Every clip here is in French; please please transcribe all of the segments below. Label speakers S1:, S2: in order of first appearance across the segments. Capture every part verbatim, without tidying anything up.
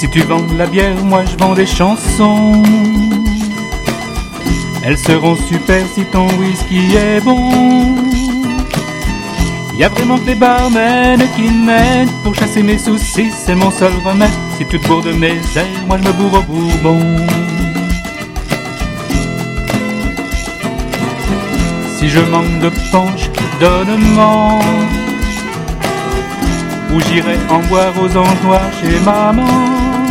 S1: tu vends la bière, moi je vends des chansons. Elles seront super si ton whisky est bon. Y a vraiment que les barmen qui m'aident pour chasser mes soucis, c'est mon seul remède. Si tu te bourres de mes ailes, moi je me bourre au bourbon. Si je manque de punch, donne-moi, ou j'irai en boire aux anges noirs chez maman.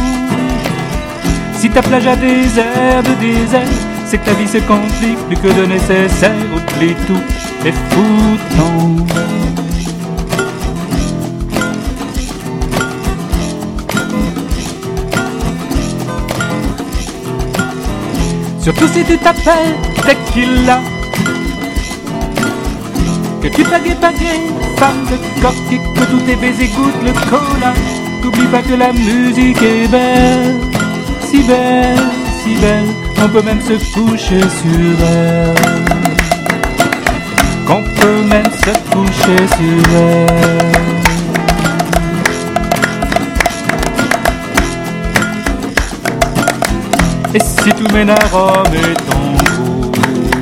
S1: Si ta plage a des airs de désert, c'est que ta vie se complique plus que de nécessaire. Oublie tout et fous-t'en. Surtout si tu t'appelles Tequila, que tu pagais pagais, femme de coq, et que tous tes baisers goûtent le cola. N'oublie pas que la musique est belle, si belle, si belle, on peut même se coucher sur elle. Qu'on peut même se coucher sur elle. Et si tous mes arômes et tambours,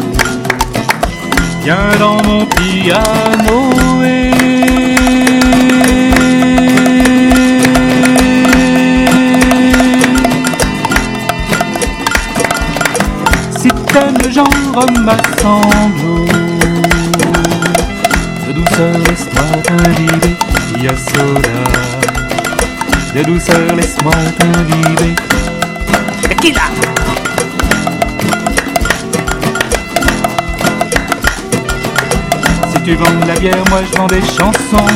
S1: viens dans mon piano et si t'aimes le genre m'assemble, de douceur laisse-moi t'imbiber, Via soda, de douceur laisse-moi t'imbiber. Tequila! Si tu vends de la bière, moi je vends des chansons.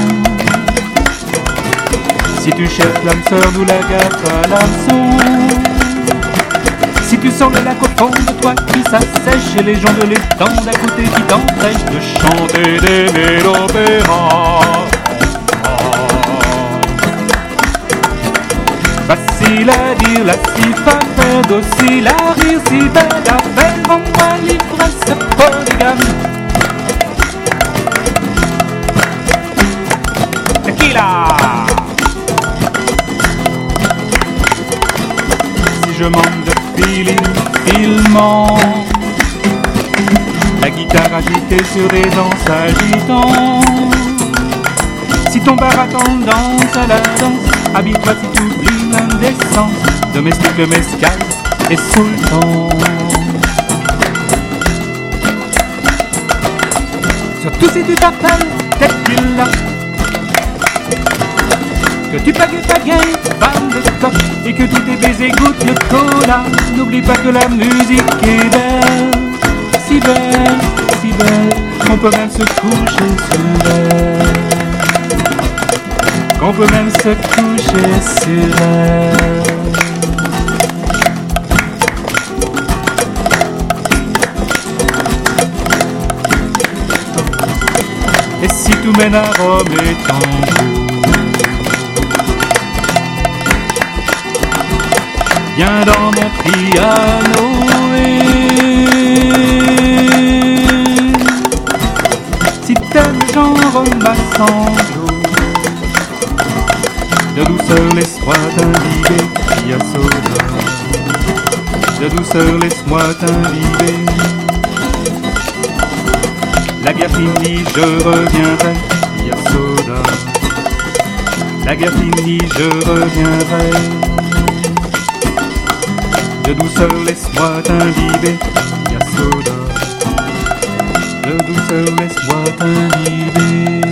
S1: Si tu cherches l'âme sœur, nous la gaffe à l'hameçon. Si tu sens le lac au fond de toi qui s'assèche et les gens de l'étang d'à côté qui t'empêchent de chanter des mélopéras. Facile à dire, la si pas docile à rire, si belle à faire, vends-moi l'ivresse polygame. Tequila! Si je manque de feeling, filmant, la guitare agitée sur des danses agitants. Si ton bar a tendance à la danse, habille-toi si tu oublies l'indécence, domestique mescal et sous le temps. Surtout si tu t'appelles Tequila, que tu pagaies pagaies, femme de coq, et que tous tes baisers goûtent le cola. N'oublie pas que la musique est belle, si belle, si belle, qu'on peut même se coucher sur elle. Qu'on peut même se coucher sur elle. Et si tout mène à Rome et tambour, viens dans mon piano et si t'aimes le genre m'assemble, de douceur laisse-moi t'imbiber, Via soda. De douceur laisse-moi t'imbiber. La guerre finie, je reviendrai, Via soda. La guerre finie, je reviendrai. De douceur laisse-moi t'imbiber, Via soda. De douceur laisse-moi t'imbiber.